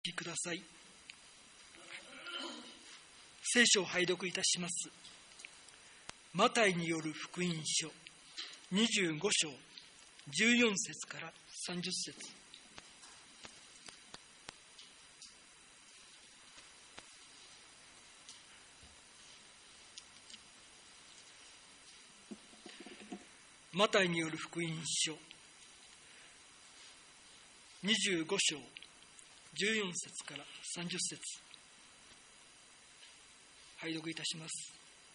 きください。聖書を拝読いたします。マタイによる福音書25章14節から30節。マタイによる福音書25章14節から30節。拝読いたします。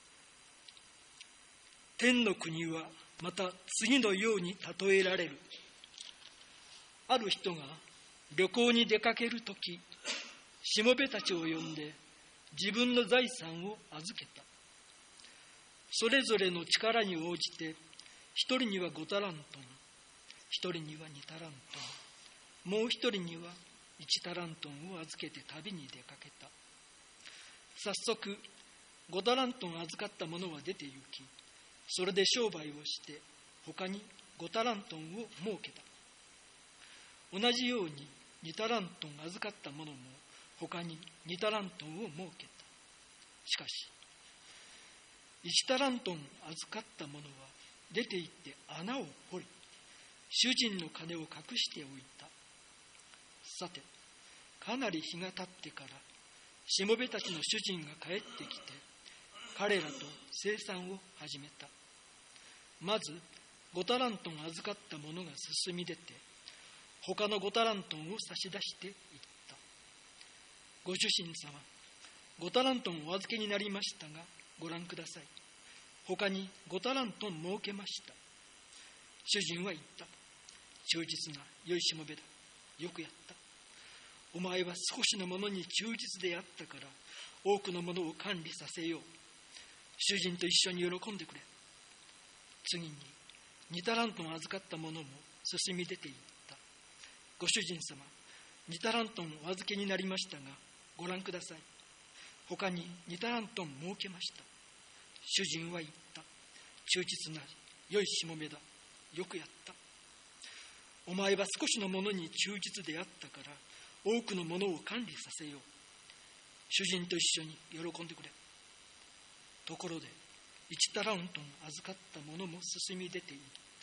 天の国はまた次のように例えられる。ある人が旅行に出かけるとき、しもべたちを呼んで自分の財産を預けた。それぞれの力に応じて、一人には5タラントン、一人には2タラントン、もう一人には1タラントンを預けて旅に出かけた。早速5タラントン預かった者は出て行き、それで商売をして他に5タラントンを設けた。同じように2タラントン預かった者も他に2タラントンを設けた。しかし1タラントン預かった者は出て行って穴を掘り、主人の金を隠しておいた。さて、かなり日が経ってからしもべたちの主人が帰ってきて、彼らと生産を始めた。まず5タラントン預かった者が進み出て、他の5タラントンを差し出していった。ご主人様、5タラントンお預けになりましたが、ご覧ください。他に5タラントン設けました。主人は言った。忠実な良いしもべだ。よくやった。お前は少しのものに忠実であったから、多くのものを管理させよう。主人と一緒に喜んでくれ。次に2タラントン預かった者も進み出ていった。ご主人様、2タラントンお預けになりましたが、ご覧ください。他に2タラントン設けました。主人は言った。忠実な良いしもべだ。よくやった。お前は少しのものに忠実であったから、多くのものを管理させよう。主人と一緒に喜んでくれ。ところで1タラントン預かった者も進み出ていった。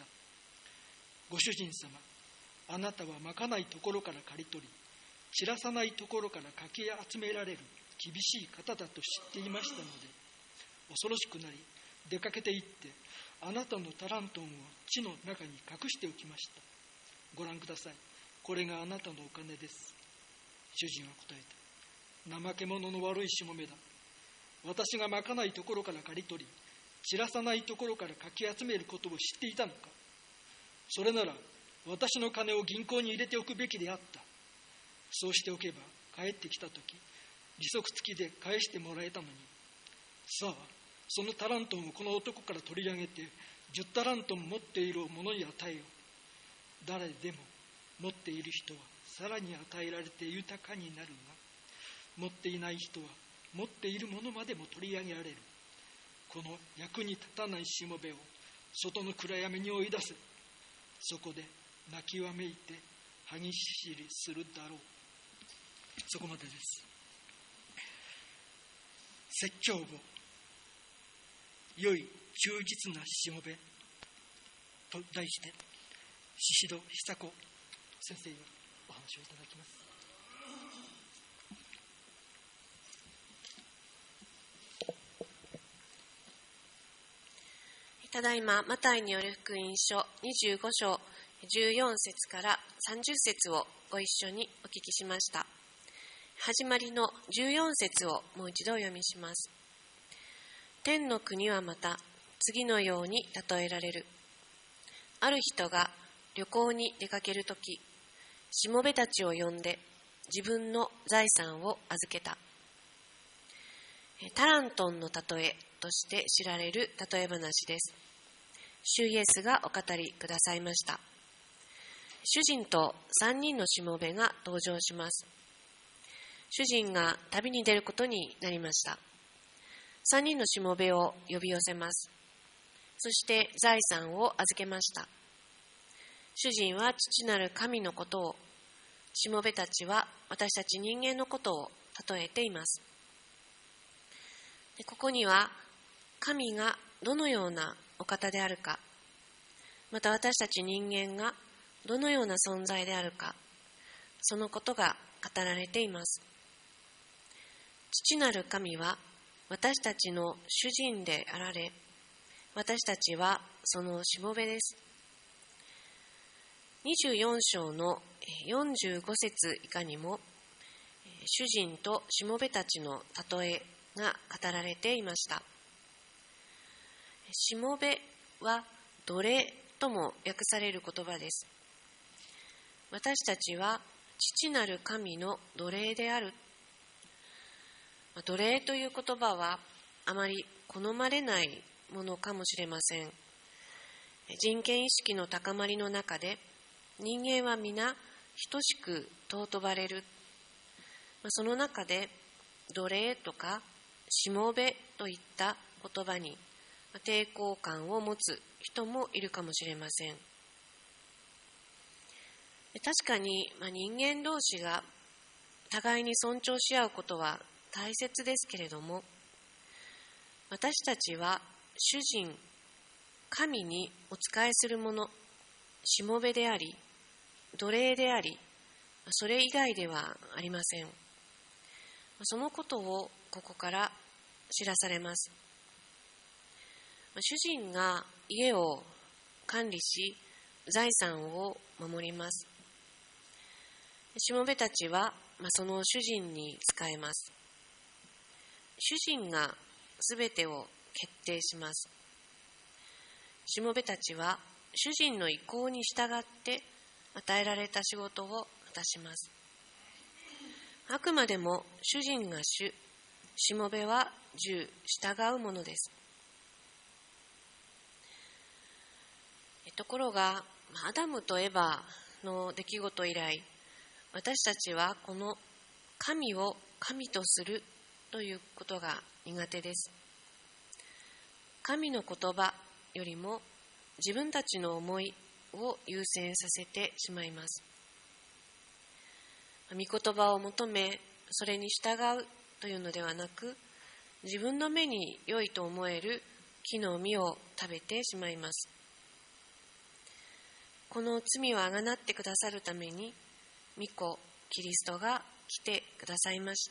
ご主人様、あなたはまかないところから刈り取り、散らさないところからかき集められる厳しい方だと知っていましたので、恐ろしくなり出かけて行って、あなたのタラントンを地の中に隠しておきました。ご覧ください。これがあなたのお金です。主人は答えた。怠け者の悪いしもべだ。私がまかないところから刈り取り、散らさないところからかき集めることを知っていたのか。それなら私の金を銀行に入れておくべきであった。そうしておけば帰ってきたとき、利息付きで返してもらえたのに。さあ、そのタラントンをこの男から取り上げて10タラントン持っている者に与えよう。誰でも持っている人はさらに与えられて豊かになるが、持っていない人は持っているものまでも取り上げられる。この役に立たないしもべを外の暗闇に追い出せ。そこで泣きわめいて歯ぎしりするだろう。そこまでです。説教簿、良い忠実なしもべと題して、宍戸久子先生にお話をいただきます。 ただいまマタイによる福音書25章14節から30節をご一緒にお聞きしました。始まりの14節をもう一度お読みします。天の国はまた次のように例えられる。ある人が旅行に出かけるとき、しもべたちを呼んで自分の財産を預けた。タラントンの例えとして知られる例え話です。主イエスがお語りくださいました。主人と3人のしもべが登場します。主人が旅に出ることになりました。3人のしもべを呼び寄せます。そして財産を預けました。主人は父なる神のことをしもべたちは私たち人間のことを例えています。でここには神がどのようなお方であるか、また私たち人間がどのような存在であるか、そのことが語られています。父なる神は私たちの主人であられ、私たちはそのしもべです。24章の45節以下にも、主人としもべたちの例えが語られていました。しもべは奴隷とも訳される言葉です。私たちは父なる神の奴隷である。奴隷という言葉はあまり好まれないものかもしれません。人権意識の高まりの中で、人間は皆等しく尊ばれる。その中で奴隷とかしもべといった言葉に抵抗感を持つ人もいるかもしれません。確かに人間同士が互いに尊重し合うことは大切ですけれども、私たちは主人、神にお仕えする者、しもべであり、奴隷であり、それ以外ではありません。そのことをここから知らされます。主人が家を管理し、財産を守ります。しもべたちはその主人に仕えます。主人がすべてを決定します。しもべたちは主人の意向に従って与えられた仕事を果たします。あくまでも主人が主、しもべは従うものです。ところが、アダムとエバの出来事以来、私たちはこの神を神とするということが苦手です。神の言葉よりも自分たちの思いを優先させてしまいます。御言葉を求め、それに従うというのではなく、自分の目に良いと思える木の実を食べてしまいます。この罪をあがなってくださるために、御子キリストが来てくださいました。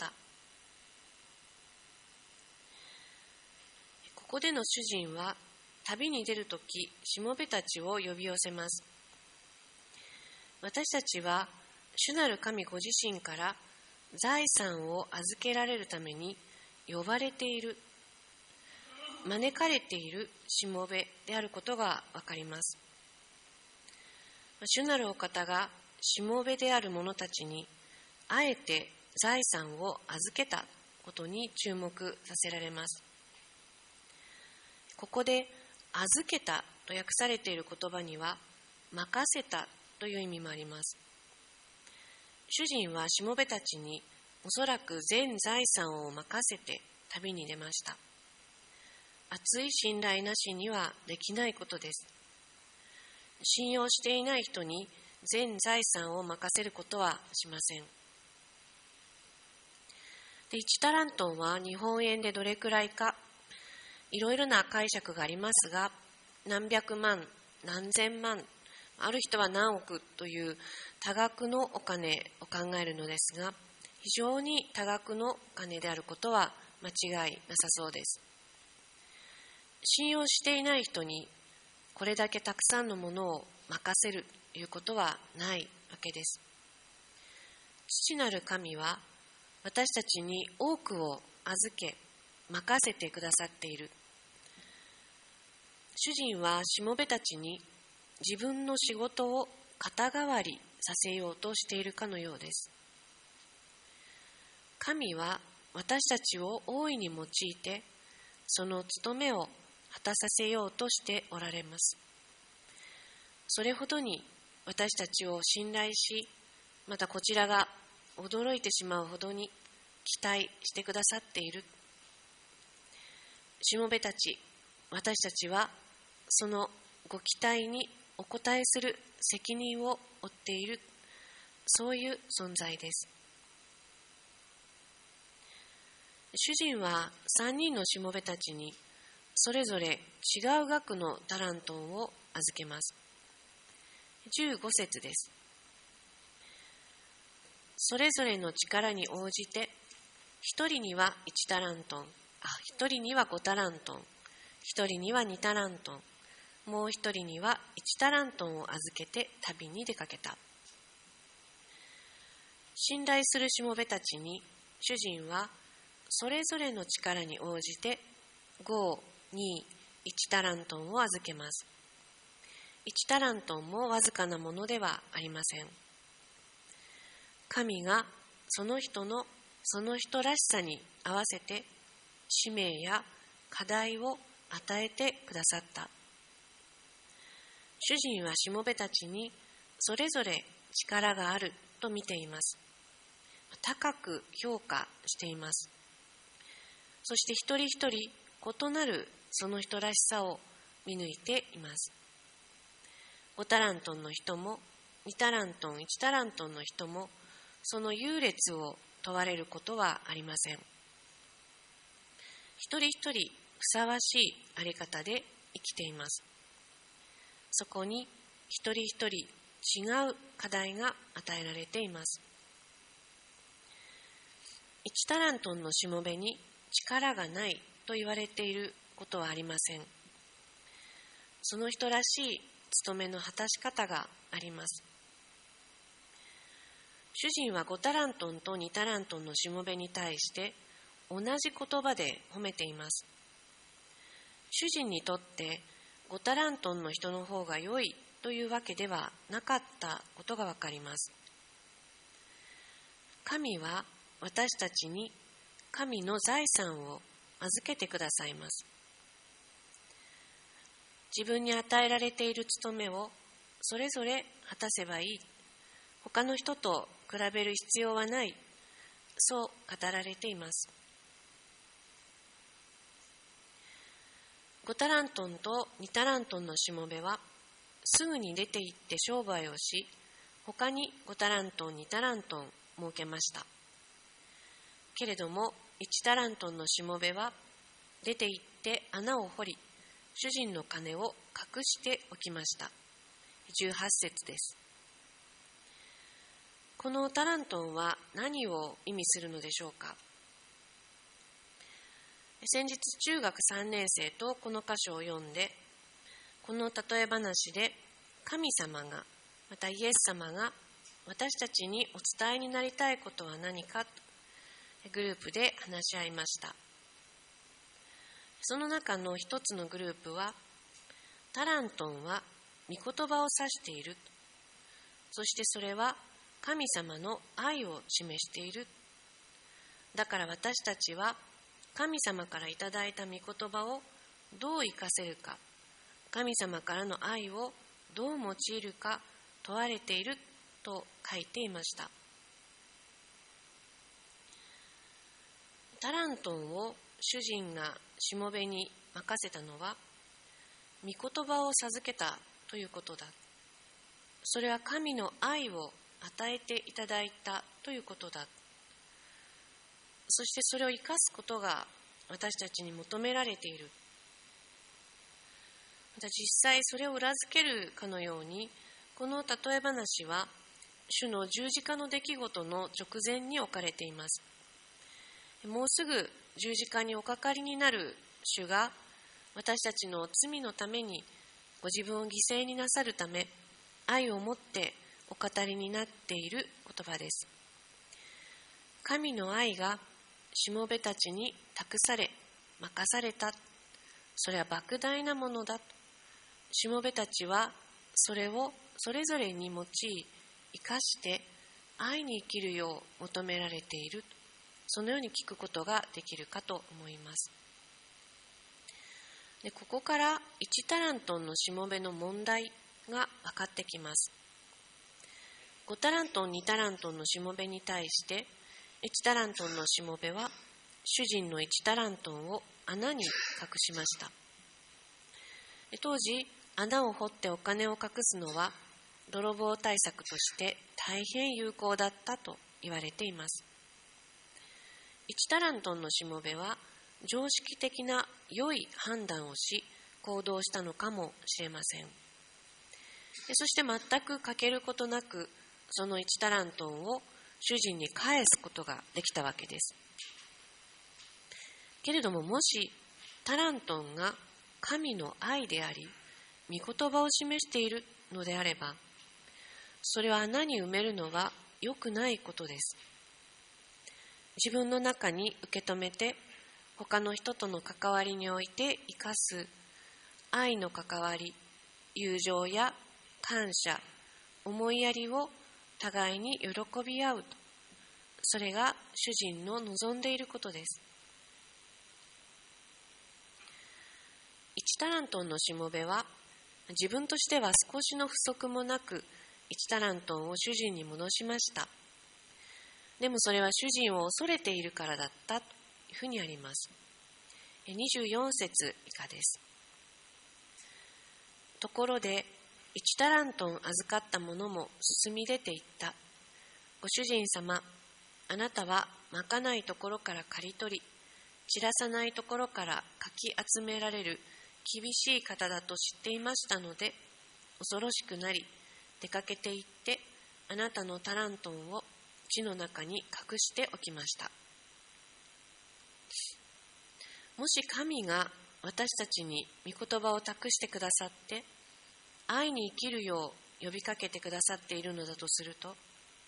ここでの主人は旅に出るとき、しもべたちを呼び寄せます。私たちは主なる神ご自身から財産を預けられるために呼ばれている、招かれているしもべであることがわかります。主なるお方がしもべである者たちにあえて財産を預けたことに注目させられます。ここで預けたと訳されている言葉には任せたという意味もあります。主人はしもべたちにおそらく全財産を任せて旅に出ました。厚い信頼なしにはできないことです。信用していない人に全財産を任せることはしません。で、1タラントンは日本円でどれくらいか、いろいろな解釈がありますが、何百万、何千万、ある人は何億という多額のお金を考えるのですが、非常に多額のお金であることは間違いなさそうです。信用していない人にこれだけたくさんのものを任せるということはないわけです。父なる神は私たちに多くを預け任せてくださっている。主人はしもべたちに自分の仕事を肩代わりさせようとしているかのようです。神は私たちを大いに用いてその務めを果たさせようとしておられます。それほどに私たちを信頼し、またこちらが驚いてしまうほどに期待してくださっている。しもべたち、私たちはそのご期待にお応えする責任を負っているそういう存在です。主人は3人のしもべたちにそれぞれ違う額のタラントンを預けます。15節です。それぞれの力に応じて、1人には1タラントン、1人には5タラントン、1人には2タラントン、もう1人には1タラントンを預けて旅に出かけた。信頼するしもべたちに主人はそれぞれの力に応じて5、2、1タラントンを預けます。1タラントンもわずかなものではありません。神がその人らしさに合わせて使命や課題を与えてくださった。主人はしもべたちにそれぞれ力があると見ています。高く評価しています。そして一人一人異なるその人らしさを見抜いています。5タラントンの人も2タラントン、1タラントンの人もその優劣を問われることはありません。一人一人ふさわしいあり方で生きています。そこに一人一人違う課題が与えられています。1タラントンのしもべに力がないと言われていることはありません。その人らしい務めの果たし方があります。主人は5タラントンと2タラントンのしもべに対して同じ言葉で褒めています。主人にとって5タラントンの人の方が良いというわけではなかったことがわかります。神は私たちに神の財産を預けてくださいます。自分に与えられている務めをそれぞれ果たせばいい。他の人と比べる必要はない。そう語られています。5タラントンと2タラントンのしもべはすぐに出て行って商売をし、他に5タラントン、2タラントン設けました。けれども1タラントンのしもべは出て行って穴を掘り、主人の金を隠しておきました。18節です。このタラントンは何を意味するのでしょうか。先日中学3年生とこの箇所を読んで、この例え話で神様が、またイエス様が私たちにお伝えになりたいことは何か、グループで話し合いました。その中の一つのグループは、タラントンは御言葉を指している。そしてそれは神様の愛を示している。だから私たちは神様からいただいた御言葉をどう生かせるか、神様からの愛をどう用いるか問われていると書いていました。タラントンを主人がしもべに任せたのは、御言葉を授けたということだ。それは神の愛を与えていただいたということだ。そしてそれを生かすことが私たちに求められている。また実際それを裏付けるかのように、この例え話は主の十字架の出来事の直前に置かれています。もうすぐ十字架におかかりになる主が、私たちの罪のためにご自分を犠牲になさるため、愛を持ってお語りになっている言葉です。神の愛がしもべたちに託され、任された。それは莫大なものだ。しもべたちはそれをそれぞれに用い、生かして愛に生きるよう求められている。そのように聞くことができるかと思います。で、ここから1タラントンのしもべの問題が分かってきます。5タラントン、2タラントンのしもべに対して1タラントンのしもべは主人の1タラントンを穴に隠しました。当時穴を掘ってお金を隠すのは泥棒対策として大変有効だったと言われています。1タラントンのしもべは常識的な良い判断をし行動したのかもしれません。そして全く欠けることなくその1タラントンを主人に返すことができたわけです。けれども、もしタラントンが神の愛であり御言葉を示しているのであれば、それは穴に埋めるのは良くないことです。自分の中に受け止めて他の人との関わりにおいて生かす愛の関わり、友情や感謝、思いやりを互いに喜び合うと、それが主人の望んでいることです。1タラントンのしもべは自分としては少しの不足もなく1タラントンを主人に戻しました。でもそれは主人を恐れているからだったというふうにあります。24節以下です。ところで1タラントン預かった者も進み出ていった。ご主人様、あなたはまかないところから刈り取り、散らさないところからかき集められる厳しい方だと知っていましたので、恐ろしくなり、出かけて行って、あなたのタラントンを地の中に隠しておきました。もし神が私たちに御言葉を託してくださって、愛に生きるよう呼びかけてくださっているのだとすると、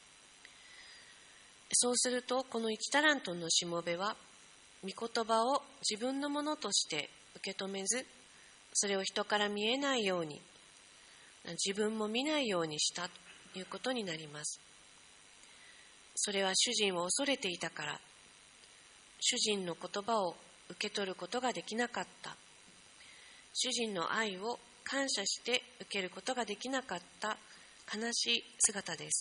そうするとこの1タラントンのしもべは、御言葉を自分のものとして受け止めず、それを人から見えないように、自分も見ないようにしたということになります。それは主人を恐れていたから、主人の言葉を受け取ることができなかった、主人の愛を感謝して受けることができなかった悲しい姿です。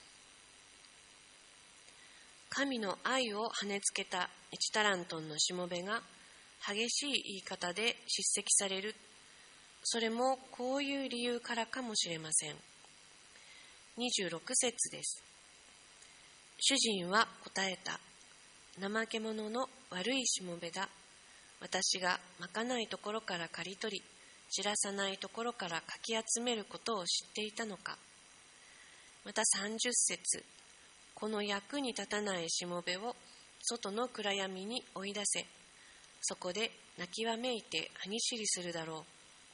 神の愛を跳ねつけた1タラントンのしもべが激しい言い方で叱責される。それもこういう理由からかもしれません。26節です。主人は答えた。怠け者の悪いしもべだ。私がまかないところから刈り取り、散らさないところからかき集めることを知っていたのか。また30節。この役に立たないしもべを外の暗闇に追い出せ。そこで泣きわめいて歯ぎしりするだろう。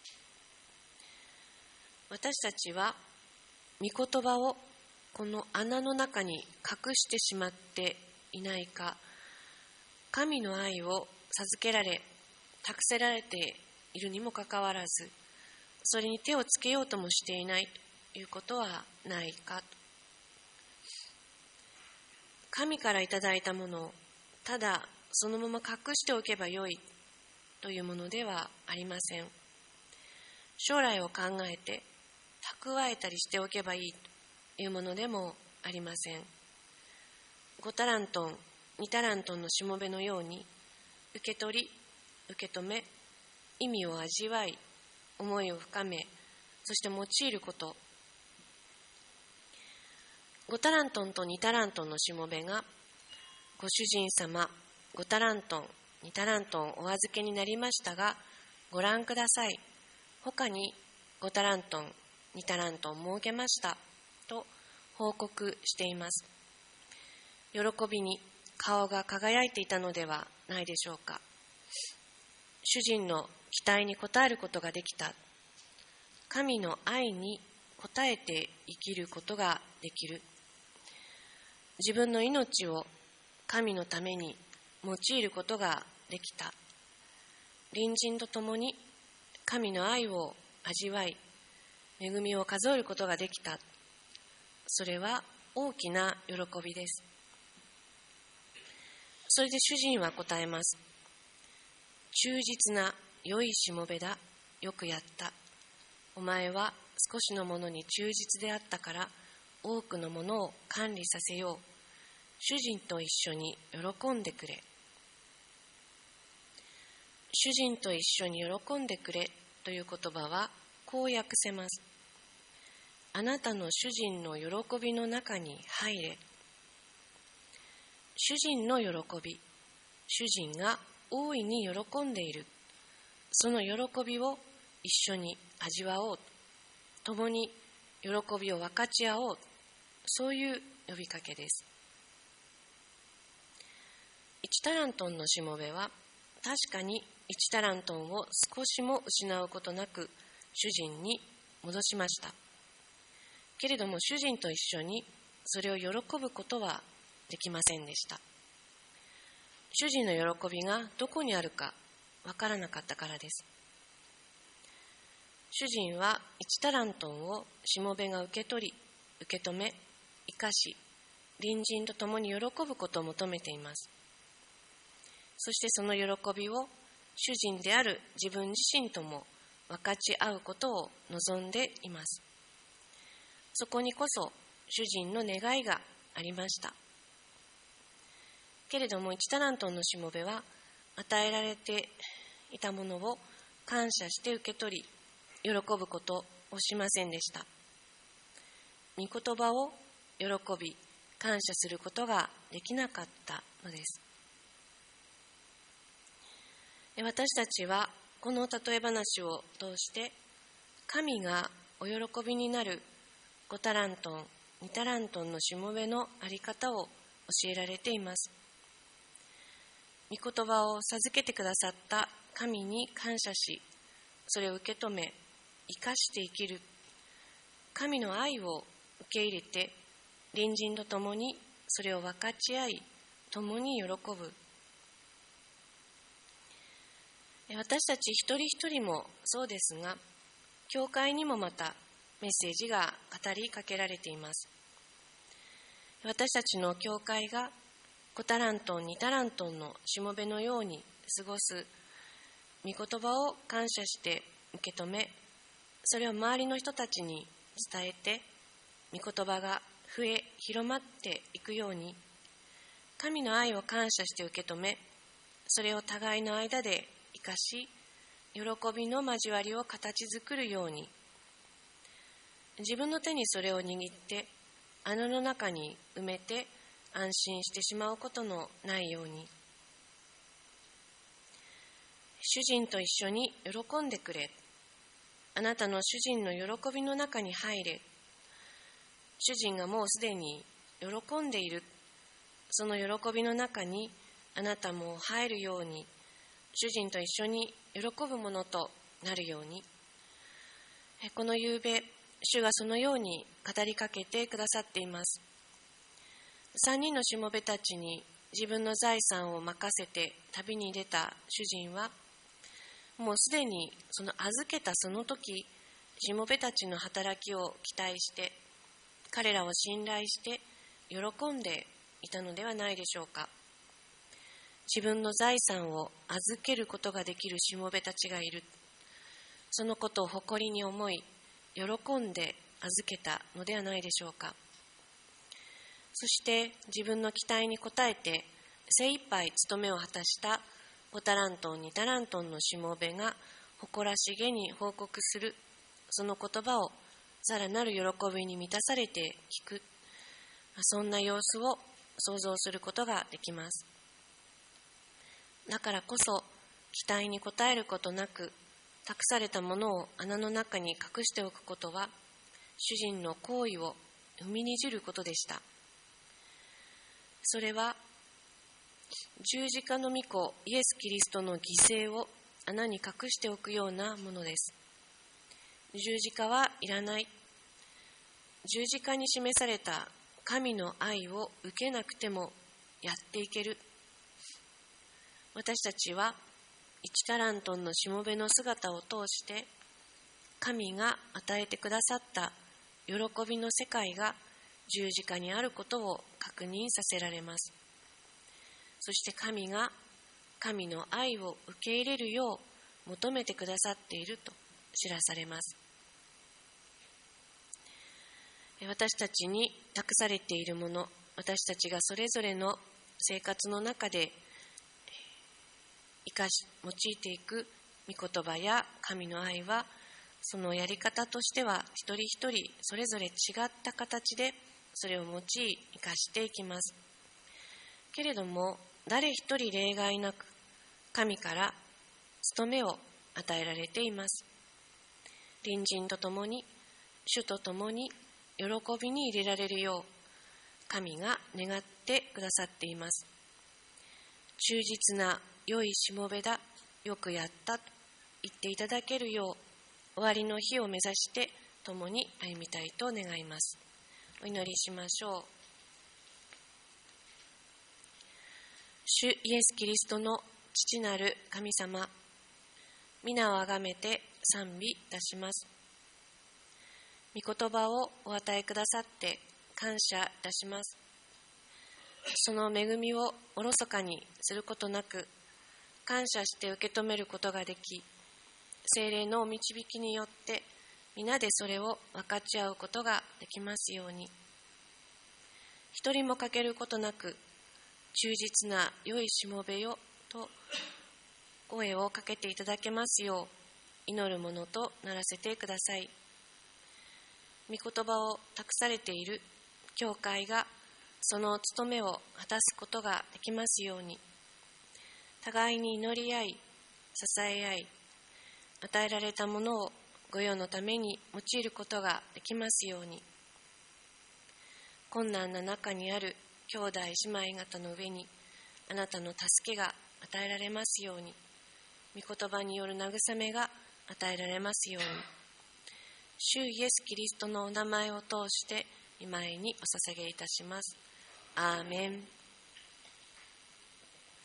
私たちは御言葉をこの穴の中に隠してしまっていないか、神の愛を授けられ託せられているにもかかわらず、それに手をつけようともしていないということはないか。神からいただいたものをただそのまま隠しておけばよいというものではありません。将来を考えて蓄えたりしておけばいいというものでもありません。5タラントン、2タラントンのしもべのように、受け取り、受け止め、意味を味わい、思いを深め、そして用いること。5タラントンと2タラントンのしもべが、ご主人様、5タラントン、2タラントンお預けになりましたが、ご覧ください。他に5タラントン、2タラントン設けました。と報告しています。喜びに顔が輝いていたのではないでしょうか。主人の期待に応えることができた。神の愛に応えて生きることができる。自分の命を神のために用いることができた。隣人と共に神の愛を味わい、恵みを数えることができた。それは大きな喜びです。それで主人は答えます。忠実な良いしもべだ。よくやった。お前は少しのものに忠実であったから多くのものを管理させよう。主人と一緒に喜んでくれ。主人と一緒に喜んでくれという言葉はこう訳せます。 あなたの主人の喜びの中に入れ。主人の喜び、主人が大いに喜んでいる、その喜びを一緒に味わおう、共に喜びを分かち合おう、そういう呼びかけです。1タラントンのしもべは確かに1タラントンを少しも失うことなく主人に戻しました。けれども主人と一緒にそれを喜ぶことはできませんでした。主人の喜びがどこにあるかわからなかったからです。主人は1タラントンをしもべが受け取り、受け止め、生かし、隣人と共に喜ぶことを求めています。そしてその喜びを主人である自分自身とも分かち合うことを望んでいます。そこにこそ主人の願いがありました。けれども1タラントンのしもべは与えられていたものを感謝して受け取り、喜ぶことをしませんでした。御言葉を喜び、感謝することができなかったのです。私たちはこの例え話を通して神がお喜びになる5タラントン、2タラントンのしもべのあり方を教えられています。御言葉を授けてくださった神に感謝し、それを受け止め、生かして生きる、神の愛を受け入れて、隣人と共にそれを分かち合い、共に喜ぶ。私たち一人一人もそうですが、教会にもまたメッセージが語りかけられています。私たちの教会が5タラントン、2タラントンのしもべのように過ごす御言葉を感謝して受け止め、それを周りの人たちに伝えて、御言葉が増え広まっていくように、神の愛を感謝して受け止め、それを互いの間で生かし、喜びの交わりを形作るように、自分の手にそれを握って穴の中に埋めて安心してしまうことのないように、主人と一緒に喜んでくれ、あなたの主人の喜びの中に入れ、主人がもうすでに喜んでいる、その喜びの中にあなたも入るように、主人と一緒に喜ぶものとなるように。この夕べ、主がそのように語りかけてくださっています。3人のしもべたちに自分の財産を任せて旅に出た主人は、もうすでにその預けたその時、しもべたちの働きを期待して、彼らを信頼して喜んでいたのではないでしょうか。自分の財産を預けることができるしもべたちがいる。そのことを誇りに思い、喜んで預けたのではないでしょうか。そして自分の期待に応えて精一杯務めを果たした5タラントン、2タラントンのしもべが誇らしげに報告する、その言葉をさらなる喜びに満たされて聞く、そんな様子を想像することができます。だからこそ期待に応えることなく、託されたものを穴の中に隠しておくことは、主人の行為を踏みにじることでした。それは十字架の御子イエス・キリストの犠牲を穴に隠しておくようなものです。十字架はいらない。十字架に示された神の愛を受けなくてもやっていける。私たちは1タラントンのしもべの姿を通して、神が与えてくださった喜びの世界が十字架にあることを確認させられます。そして神が神の愛を受け入れるよう求めてくださっていると知らされます。私たちに託されているもの、私たちがそれぞれの生活の中で用いていく御言葉や神の愛は、 そのやり方としては一人一人それぞれ違った形でそれを用い生かしていきます。けれども誰一人例外なく神から務めを与えられています。隣人と共に主と共に喜びに入れられるよう神が願ってくださっています。忠実な良いしもべだ、よくやったと言っていただけるよう終わりの日を目指して共に歩みたいと願います。お祈りしましょう。主イエス・キリストの父なる神様、皆をあがめて賛美いたします。御言葉をお与えくださって感謝いたします。その恵みをおろそかにすることなく感謝して受け止めることができ、聖霊のお導きによって皆でそれを分かち合うことができますように。一人も欠けることなく忠実な良いしもべよと声をかけていただけますよう祈るものとならせてください。御言葉を託されている教会がその務めを果たすことができますように。互いに祈り合い支え合い、与えられたものをご用のために用いることができますように。困難な中にある兄弟姉妹方の上にあなたの助けが与えられますように。御言葉による慰めが与えられますように。主イエス・キリストのお名前を通して御前にお捧げいたします。アーメン。